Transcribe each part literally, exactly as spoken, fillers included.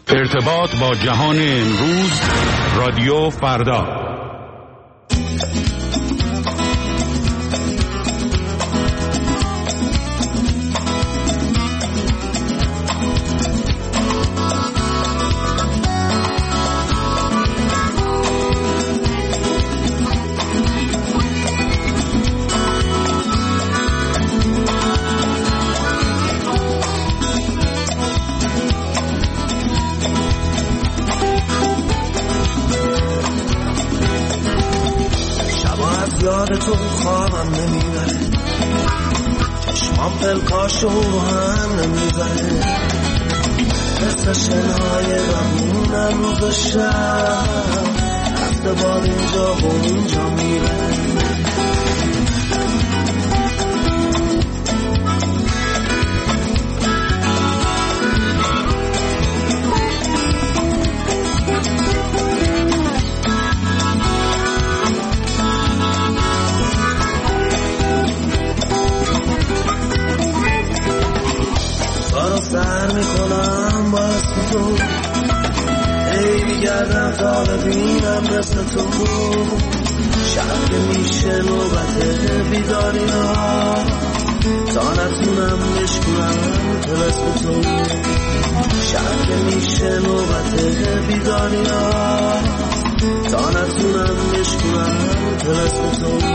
ارتباط با جهان امروز، رادیو فردا. یاد تو خوابم نمیبره، چشمام پلکاشو هم نمیبره، مثل شنهای غمونم روز و شب، هفته بار اینجا و اونجا میره. سر میکنم با اسم تو، ای میگردم تا ببینم مثل تو، شب که میشه نوبت بیداری ها، تا نتونم بشکنم طلسم تو، شب که میشه نوبت بیداری ها، تا نتونم بشکنم طلسم تو.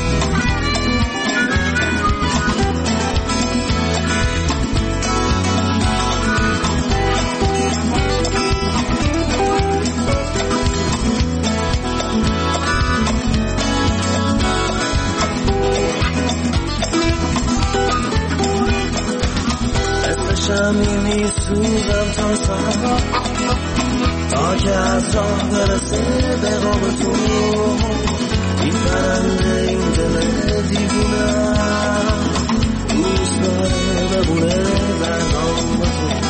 شمی سوزم تا سهر، تا که از راه برسه به قاب تو، این پرنده این دل دیوونم دوست داره ببونه در نام تو.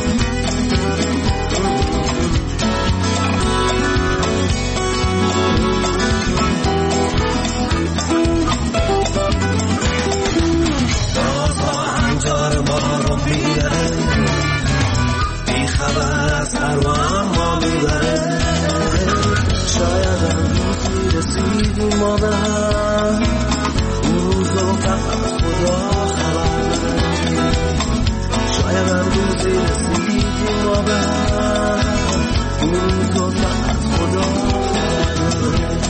باز آهنجار ما رو میاره، بی خبر از ارواح ما میبره، شاید امروزی رسیدیم ما به هم، اون روزو فقط خدا خبر داره، شاید امروزی رسیدیم ما به هم، اون روزو فقط خدا خبر داره.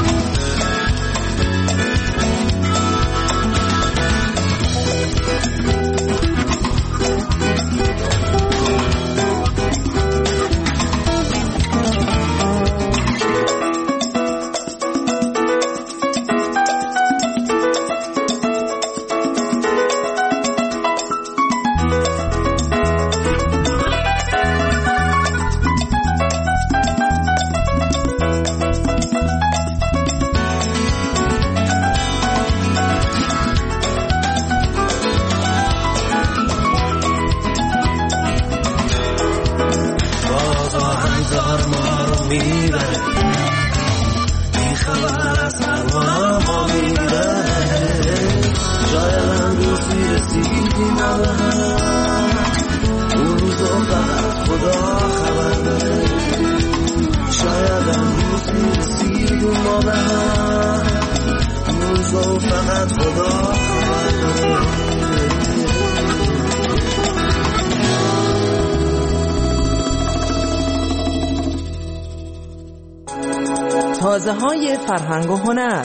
تازه های فرهنگ و هنر.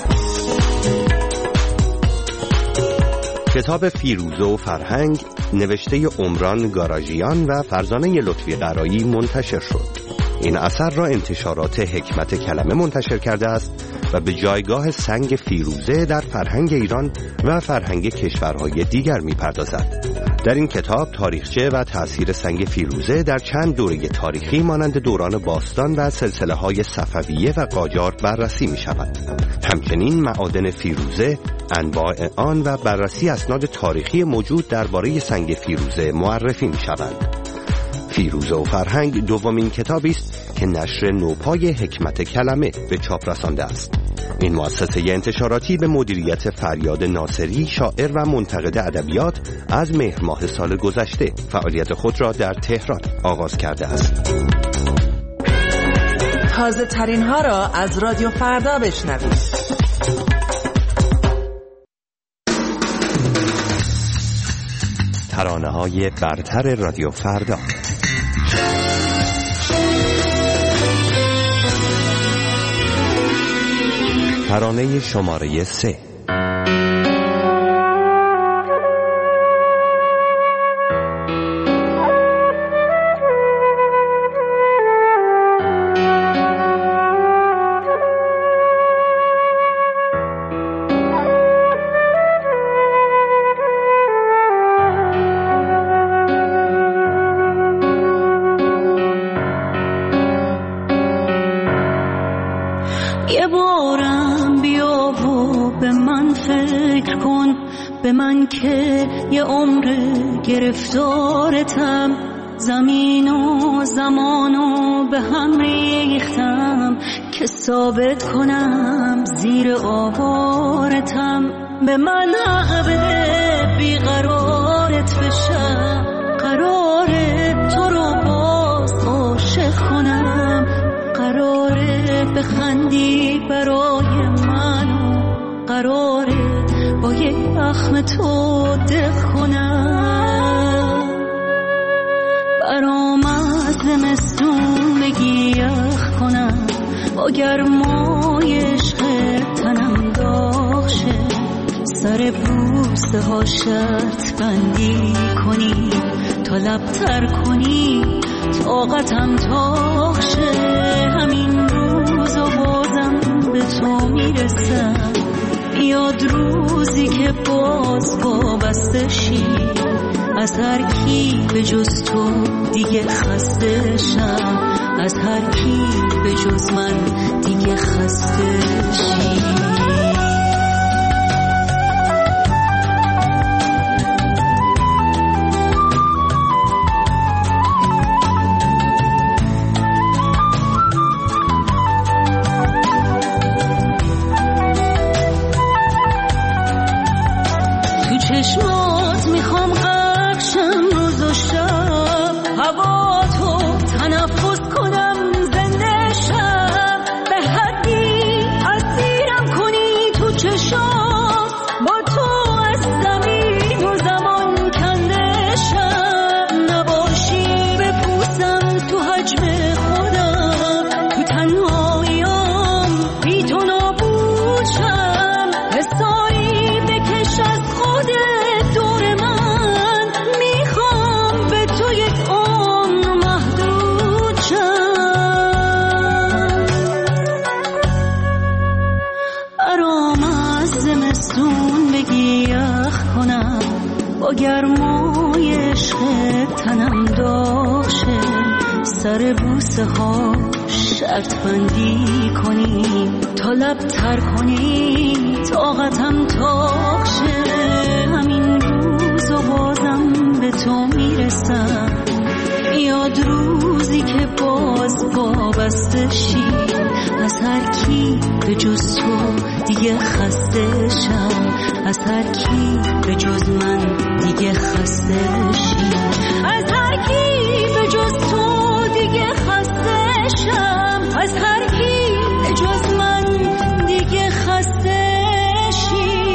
کتاب فیروزه و فرهنگ نوشته عمران گاراژیان و فرزانه لطفی قرایی منتشر شد. این اثر را انتشارات حکمت کلمه منتشر کرده است و به جایگاه سنگ فیروزه در فرهنگ ایران و فرهنگ کشورهای دیگر می‌پردازد. در این کتاب تاریخچه و تأثیر سنگ فیروزه در چند دوره تاریخی مانند دوران باستان و سلسله‌های صفویه و قاجار بررسی می‌شود. همچنین معادن فیروزه، انواع آن و بررسی اسناد تاریخی موجود درباره سنگ فیروزه معرفی می‌شوند. فیروزه و فرهنگ دومین کتابی است که نشر نوپای حکمت کلمه به چاپ رسانده است. این مؤسسه انتشاراتی به مدیریت فریاد ناصری، شاعر و منتقد ادبیات، از مهر ماه سال گذشته فعالیت خود را در تهران آغاز کرده است. تازه ترین ها را از رادیو فردا بشنوید. ترانه های برتر رادیو فردا. ترانه شماره سه. یه بارم بیا و به من فکر کن، به من که یه عمر گرفتارتم، زمین و زمانو به هم ریختم که ثابت کنم زیر آوارتم. به من حق بده بیقرارت بشم، قراره تو رو باز عاشق کنم، قراره بخندی برای من، قراره با یک زخم تو دق کنم. برام از زمستون بگی یخ کنم، با گرمای عشق تنم داغ شه، سر بوسه ها شرط بندی کنی، تا لبتر کنی طاقتم تاق شه. همین روز و بازم به تو میرسم، یاد روزی که باز وابسته شی، از هر کی به جز تو دیگه خسته شم، از هر کی به جز من دیگه خسته شی. چشمات میخوام غرق شم روز و شب، هوا تو تنفس کنم زنده شم، به حدی اسیرم کنی تو چشمات، با تو از زمین و زمان کنده شم، نباشی بپوسم تو حجم خودم، تو تنهاییام بی تو نابود شم، حسایی بکش از دور من، میخوام به تو یک عمر محدود شم. برام از زمستون بگی یخ کنم، با گرمای عشق تنم داغ شه، سر بوسه ها شرط بندی کنی، تا لبتر کنی طاقتم تاق شه. همین روز و بازم به تو میرسم، یاد روزی که باز وابسته شی، از هر کی به جز تو دیگه خسته شم، از هر کی به جز من دیگه خسته شی، از هر کی به جز تو دیگه خسته شم، از هر کی به جز من دیگه خسته شی.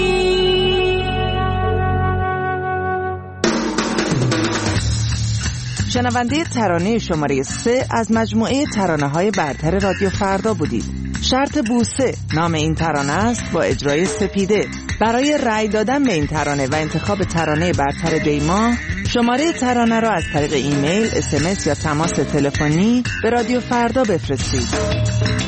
شنونده ترانه شماره سه از مجموعه ترانه های برتر رادیو فردا بودید. شرط بوسه نام این ترانه است، با اجرای سپیده. برای رأی دادن به این ترانه و انتخاب ترانه برتر دیما، شماره ترانه را از طریق ایمیل، اس ام اس یا تماس تلفنی به رادیو فردا بفرستید.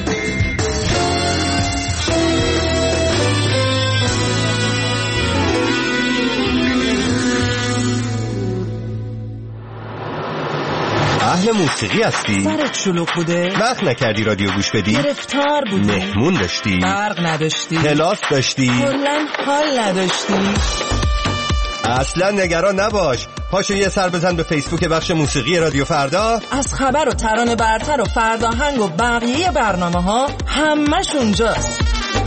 اهل موسیقی هستی؟ سرت شلوغ بوده؟ وقت نکردی رادیو گوش بدی؟ گرفتار بودی؟ مهمون داشتی؟ برق نداشتی؟ کلاس داشتی؟ کلاً حال نداشتی؟ اصلا نگران نباش، پاشو یه سر بزن به فیسبوک بخش موسیقی رادیو فردا. از خبر و ترانه برتر و فرداهنگ و بقیه برنامه ها همش اونجاست.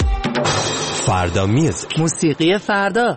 فردا میوزیک، موسیقی فردا.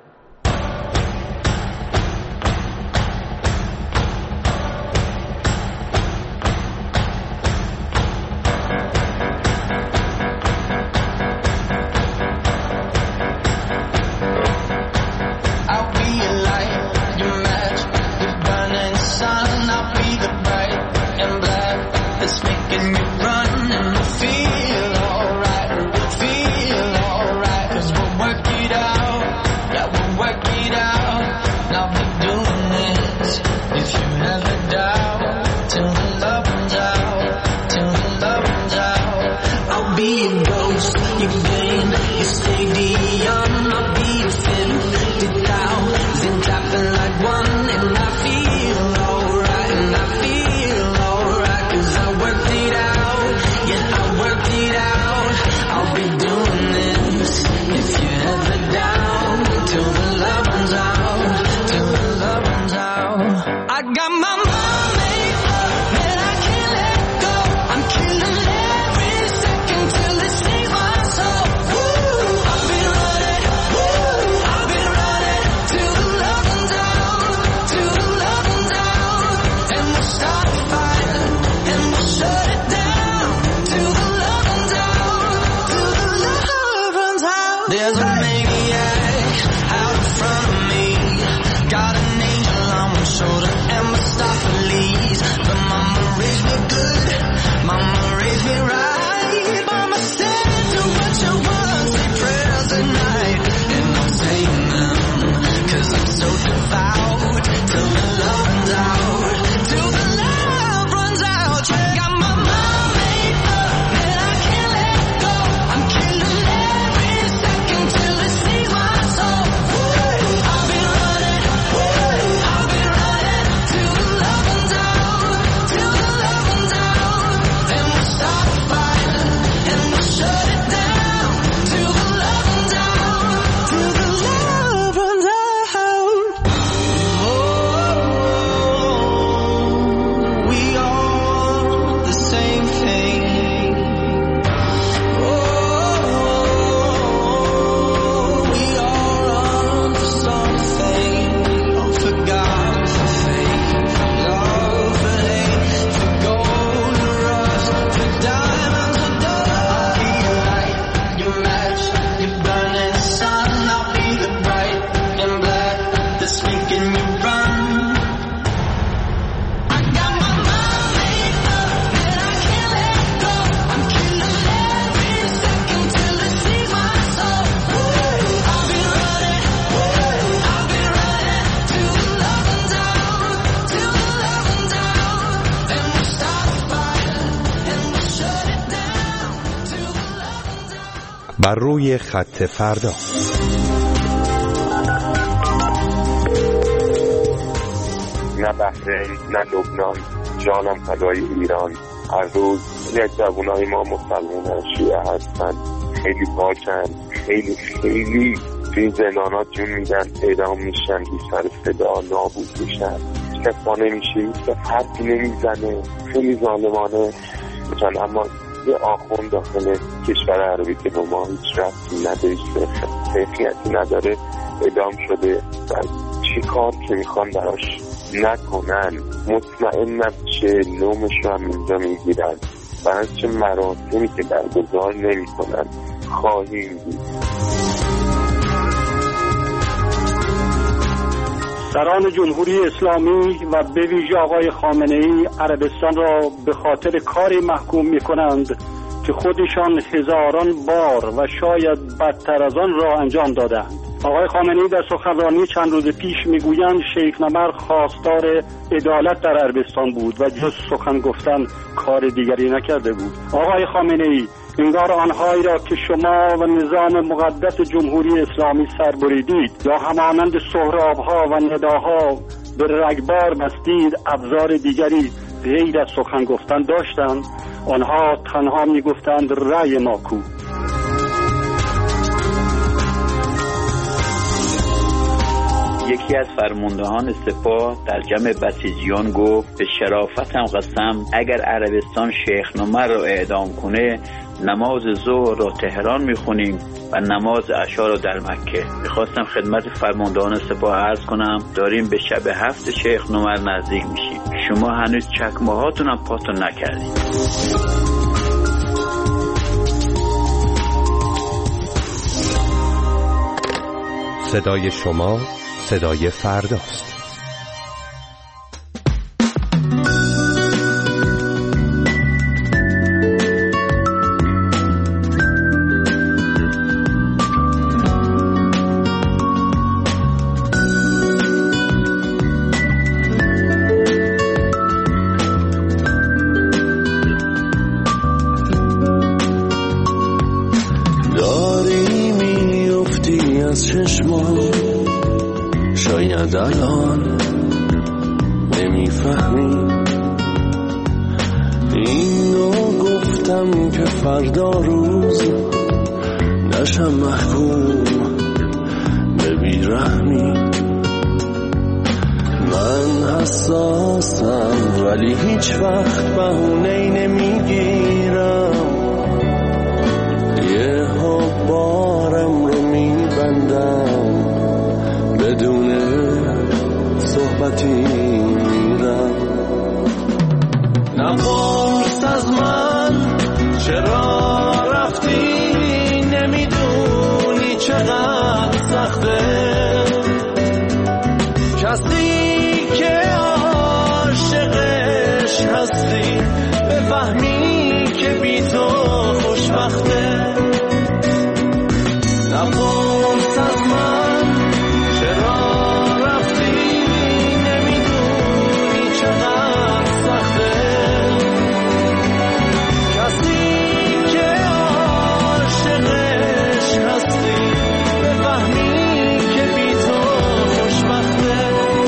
بر روی خط فردا. نه بحرین نه لبنان، جانم فدای ایران. هر روز یک جوانای ما مسلمان شیعه هستن، خیلی پاکن، خیلی خیلی توی زندانات جون میدن، اعدام میشن، بی سر صدا نابود میشن، کسا نمیشه، که حرفی نمیزنه، خیلی ظالمانه میشن. اما یه آخوند داخل کشور عربی که با ما هیچ ربطی نداره، حیثیتی نداره، اعدام شده و چی کار که میخوان براش نکنن، مطمئنم چه نومش رو هم اینجا میگیرن و از چه مراسمی که برگزار نمی کنن خواهیم دید. سران جمهوری اسلامی و به ویژه آقای خامنه‌ای عربستان را به خاطر کاری محکوم می کنند که خودشان هزاران بار و شاید بدتر از آن را انجام دادند. آقای خامنه‌ای در سخنرانی چند روز پیش میگویند شیخ نمر خواستار عدالت در عربستان بود و جز سخن گفتن کار دیگری نکرده بود. آقای خامنه‌ای، انگار آنهایی را که شما و نظام مقدس جمهوری اسلامی سر بریدید یا همانند سهراب‌ها و نداها به رگبار بستید ابزار دیگری غیر از سخن گفتن داشتند، آنها تنها میگفتند رأی ما کو. یکی از فرماندهان سپاه در جمع بسیجیان گفت به شرافتم قسم اگر عربستان شیخ نمر را اعدام کنه نماز ظهر را تهران میخونیم و نماز عشا را در مکه. میخواستم خدمت فرماندهان سپاه عرض کنم داریم به شب هفت شیخ نمر نزدیک میشیم، شما هنوز چکمه هاتون هم پاتون نکردید. صدای شما صدای فرداست. داری میفتی از چشمان، شاید الان نمیفهمی اینو گفتم که فردا روز نشم محکوم به بیرحمی. من حساسم ولی هیچ وقت بهونه‌ای نمیگیرم، یه بارم رو میبندم بدون صحبتی میرم. نپرس از من چرا رفتی، نمیدونی چقدر سخته کسی که عاشقش هستی بفهمی که بی تو خوشبخته. نپرس از من چرا رفتی، نمیدونی چقدر سخته کسی که عاشقش هستی بفهمی که بی تو خوشبخته.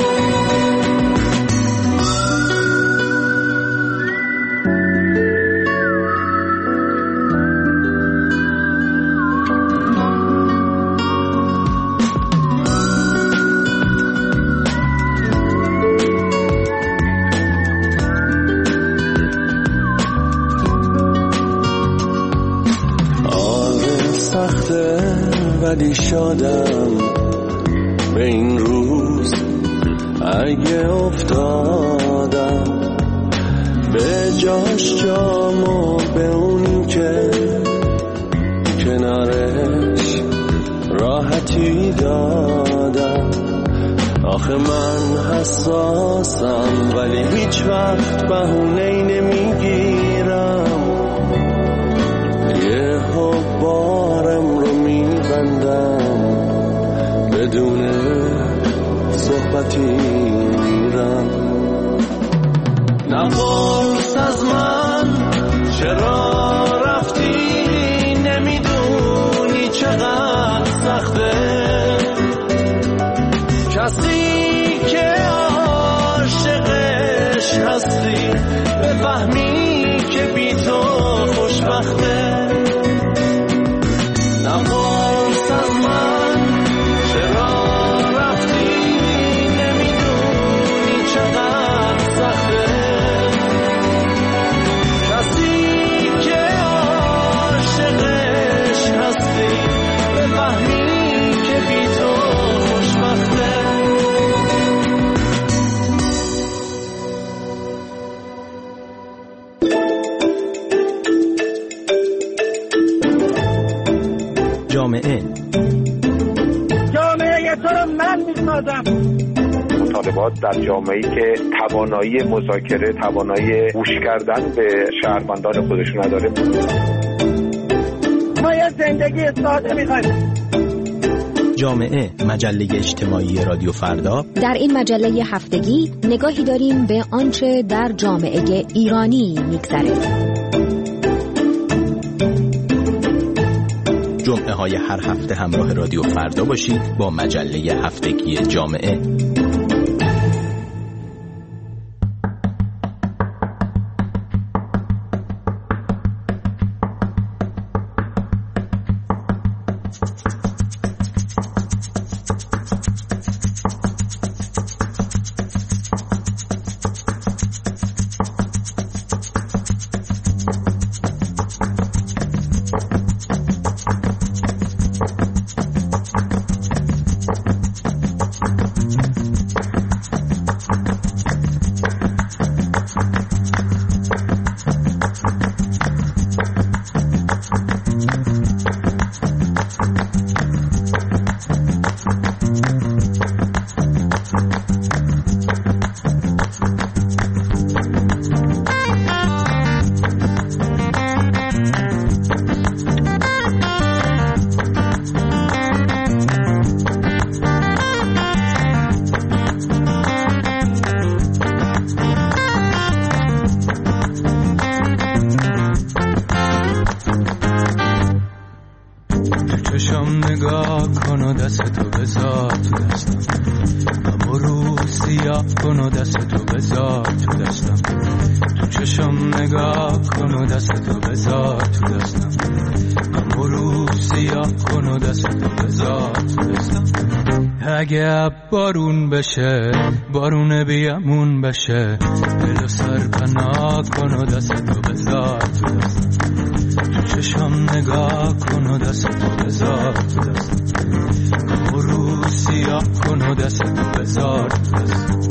ولی شادم به این روز اگه افتادم به جاش جامو به اون که کنارش راحتی دادم. آخه من حساسم ولی هیچ وقت بهونه‌ای نمیگیرم، یه بارم رو میبندم بدون صحبتی میرم. نپرس از من چرا رفتی، نمیدونی چقدر سخته کسی که عاشقش هستی بفهمی که بی تو خوشبخته. نپرس از من چرا رفتی، نمیدونی چقدر سخته کسی که عاشقش هستی بفهمی که بی تو خوشبخته. جامعه جامعه تو رو من میسازم. مطالبات در جامعه‌ای که توانایی مذاکره، توانایی گوش کردن به شهروندان خودش نداره. ما یه زندگی ساده میخوایم. جامعه، مجله اجتماعی رادیو فردا. در این مجله هفتگی نگاهی داریم به آنچه در جامعه ایرانی میگذره. جمعه های هر هفته همراه رادیو فردا باشید با مجله هفتگی جامعه. نگاه کن و دستتو بذار تو دستم، همو رو سیاه کن و دستتو بذار تو دستم. اگه بارون بشه بارون بیامون بشه، دل و سر پناه کن و دستتو بذار تو دستم، تو چشم نگاه کن و دستتو بذار تو دستم، همو رو سیاه کن و دستتو بذار تو دستم.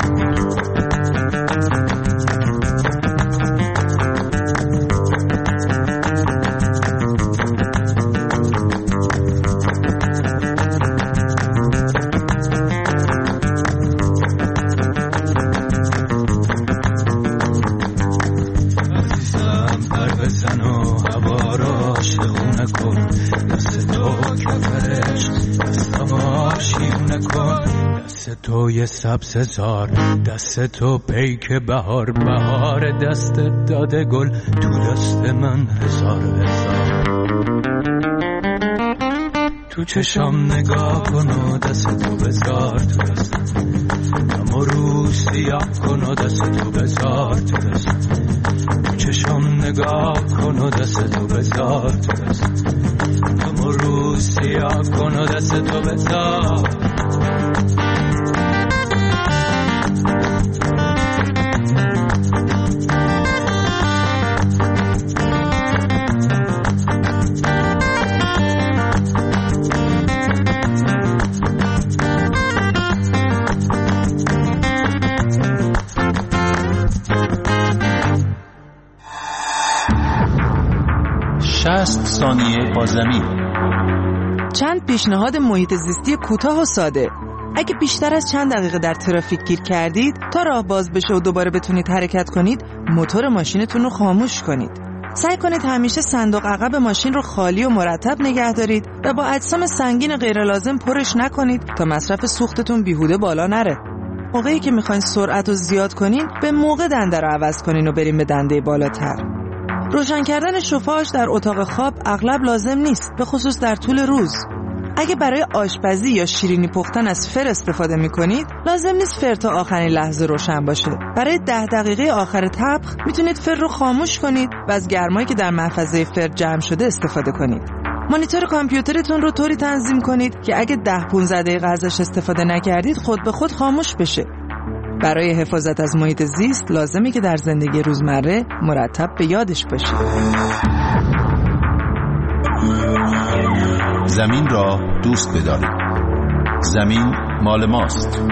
تو یه سبززار، دست تو پیک بهار، بهار دست داده گل تو دست من هزار هزار. تو چشم نگاه کن و دست تو بذار تو دستم، همو رو سیاه کن و دست تو بذار تو دستم، تو چشم نگاه کن و دست تو بذار تو دستم، همو رو سیاه کن و دست تو بذار. شصت ثانیه با زمین. چند پیشنهاد محیط زیستی کوتاه و ساده. اگه بیشتر از چند دقیقه در ترافیک گیر کردید، تا راه باز بشه و دوباره بتونید حرکت کنید، موتور ماشینتون رو خاموش کنید. سعی کنید همیشه صندوق عقب ماشین رو خالی و مرتب نگه دارید و با اجسام سنگین غیر لازم پرش نکنید تا مصرف سوختتون بیهوده بالا نره. موقعی که میخواین سرعت رو زیاد کنین، به موقع دنده رو عوض کنین و بریم به دنده بالاتر. روشن کردن شفاش در اتاق خواب اغلب لازم نیست، به خصوص در طول روز. اگه برای آشپزی یا شیرینی پختن از فر استفاده میکنید، لازم نیست فر تا آخرین لحظه روشن باشه. برای ده دقیقه آخر طبخ میتونید فر رو خاموش کنید و از گرمایی که در محفظه فر جمع شده استفاده کنید. مانیتور کامپیوترتون رو طوری تنظیم کنید که اگه ده پانزده دقیقه ازش استفاده نکردید، خود به خود خاموش بشه. برای حفاظت از محیط زیست لازمه که در زندگی روزمره مرتب به یادش باشید. زمین را دوست بدارید. زمین مال ماست.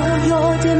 یاد